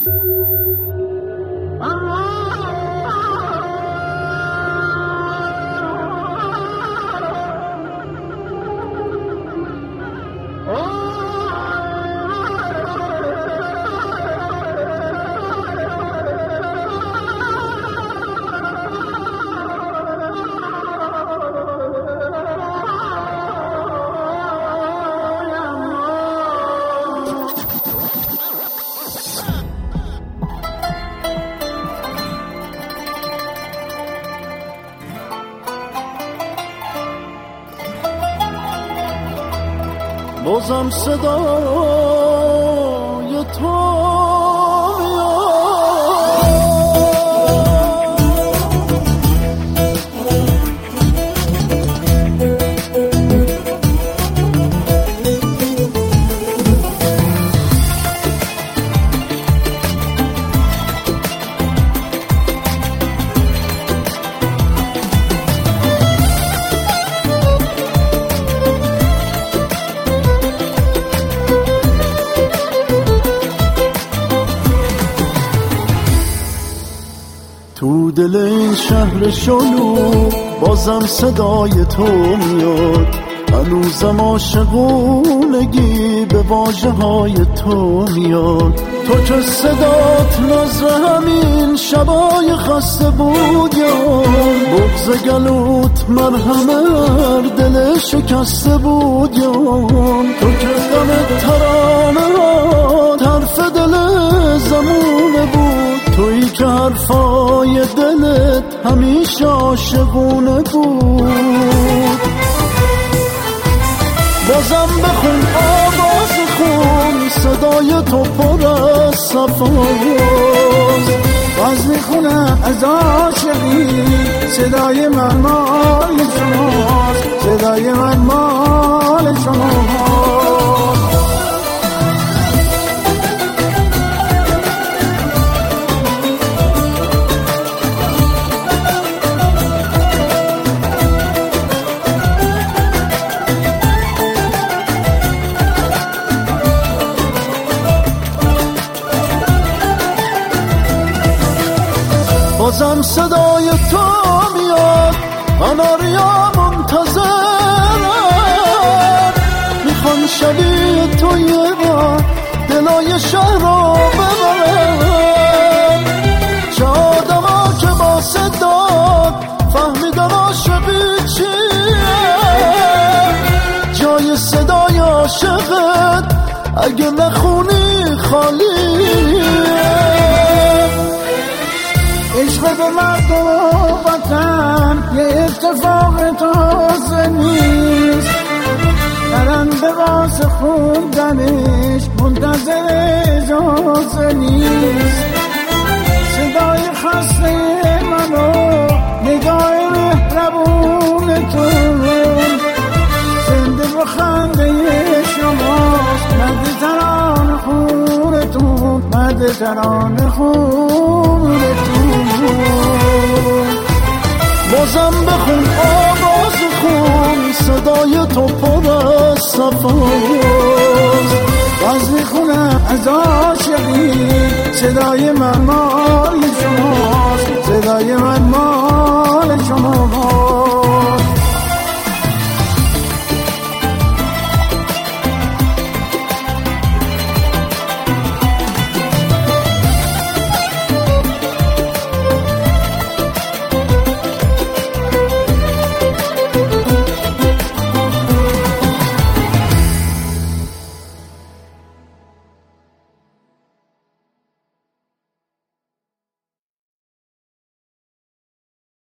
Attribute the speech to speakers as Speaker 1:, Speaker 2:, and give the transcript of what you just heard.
Speaker 1: بازم صدای تو تو دل این شهر شلو بازم صدای تو میاد، هنوزم عاشقونگی به واژه های تو میاد. تو که صدات نظر همین شبای خسته بود یا بغض گلوت مرهم دل شکسته بود یا تو که غم ترانه حرف دل زمونه بود، تویی که حرفای دلت همیشه عاشقونه بود. بازم بخون آواز خون، صدای تو پر از صفاست،
Speaker 2: باز میخونم از عاشقی، صدای من مال شماست، صدای من مال شماست.
Speaker 1: بازم صدای تو میاد، قناریا منتظرن، میخوان شبیه تو یه بار دلای شهر رو ببرن. چه آدما که با صدات فهمیدن عاشقی چیه، جای صدای عاشقت اگه نخونی خالیه.
Speaker 2: عشق به مرد و وطن یه اتفاق تازه نیست، پرنده واسه خوندنش منتظر اجازه نیست. صدای خسته منو نگاه مهربون تو، زنده و خنده شماست، مرد ترانه خونتون، مرد ترانه خونتون.
Speaker 1: بازم بخون آواز خون، صدای تو پر از صفاست،
Speaker 2: باز میخونم از عاشقی، صدای من مال شماست، صدای من مال